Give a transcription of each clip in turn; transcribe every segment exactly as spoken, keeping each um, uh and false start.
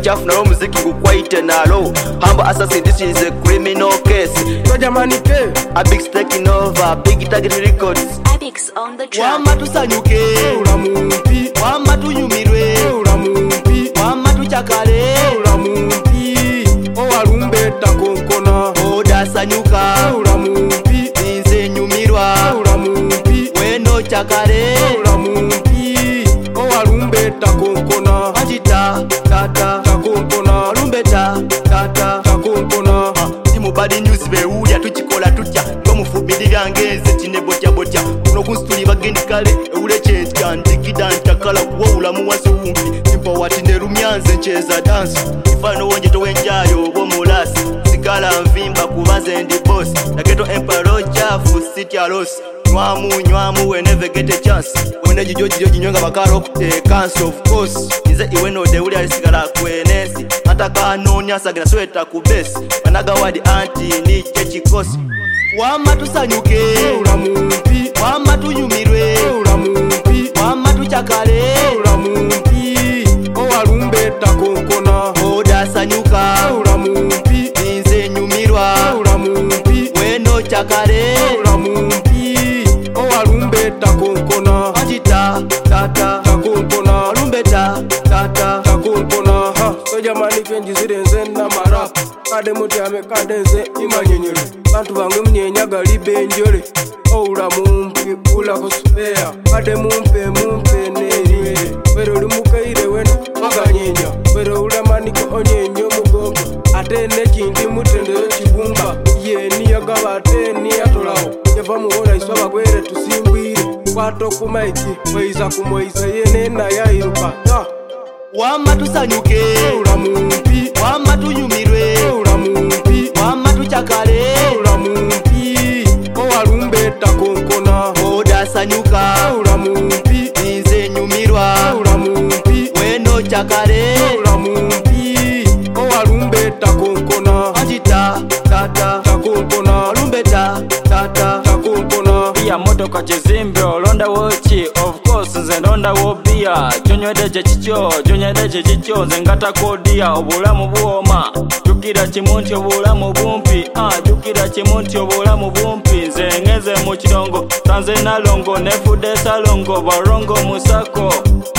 bachafu nalo muziki gukwaite nalo. Humble assassin, this is a criminal case. So jamani ke A big taking over, big target records. Abix on the track. Wama tusanyuke, ula mumpi, wama tunyumirwe, ula mumpi, wama tuchakale, ula mumpi, owalumbeta konkona, oda sanyuka, ula mumpi, inze nyumirwa, ula mumpi, weno chakale, ula mumpi, owalumbeta konkona, ajita tata takonkona, walumbeta tata takonkona. Timu badi news bewulya tukikola tutya tomufubirira ngeze kine botya botya kuno kunsituli bagendi kale ewule kyentya ntikida ntakala kuwawula muwazi wumpi simpa wati nerumyanze ncheza dansi ifano wonje towenjayo obomulasi sigala nvimba kubaze ndi boss nageto emparo chafu city alos nywamu nywamu we never get a chance wene jijo jijo jinyonga bakalo kutekansi of course ize iwe no de uli alisigala kwenesi ataka nonya sagina sweta kubesi anaga wadi anti ni chechikosi wama tusanyuke Ula mumpi, wama tunyumirwe ula mumpi, wama tuchakale ula mumpi, owalumbeta konkona, oda sanyuka ula mumpi, inze nyumirwa ula mumpi, weno chakale ula mumpi, owalumbeta konkona, ajita tata takonkona, walumbeta tata takonkona. Ha, so jamani kenji zire nze na marap, kade mutyame kade nze imanyenyere, bantu bange munyenyaga libenjole, ula mumpi, ula kusupea, kade mumpe mumpe nerire, wero limukaire wena maganyenya, wero ulamaniko onyenyo mugongo, ate nekindi mutendero kibumba, yeni yagaba ate niyatolawo, yava muwola iswa bagwere tusimbwire, kwato kumaiki, weiza kumoiza yenena yairuka, ya. wama tusanyuke Ula mumpi, wama tunyumirwe ula mumpi, wama tuchakale ula mumpi, owalumbeta konkona, oda sanyuka ula mumpi, inze nyumirwa ula mumpi, weno chakale ula mumpi, owalumbeta konkona, ajita tata takonkona, walumbeta tata takonkona. Bia motoka chizimbe olonda wochi of course nze ndonda wo bia chonywede je chicho chonywede je chicho nze ngata kodia obulamu buoma jukira kimunti obulamu bumpi ah jukira kimunti obulamu bumpi nze ngeze mu kirongo tanze nalongo nefude salongo barongo musako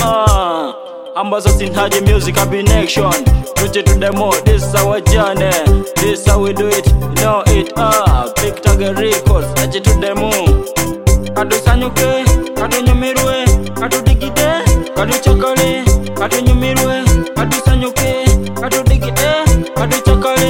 ah Ambazo Sinhaji music combination. Put it to the mode, this is our journey. This is how we do it, you know it. Ah, big target records, touch it to the moon. Kadu sanyuke, kadu nyumirwe, kadu digide, kadu chakale, kadu nyumirwe, kadu sanyuke, kadu digide, kadu chakale.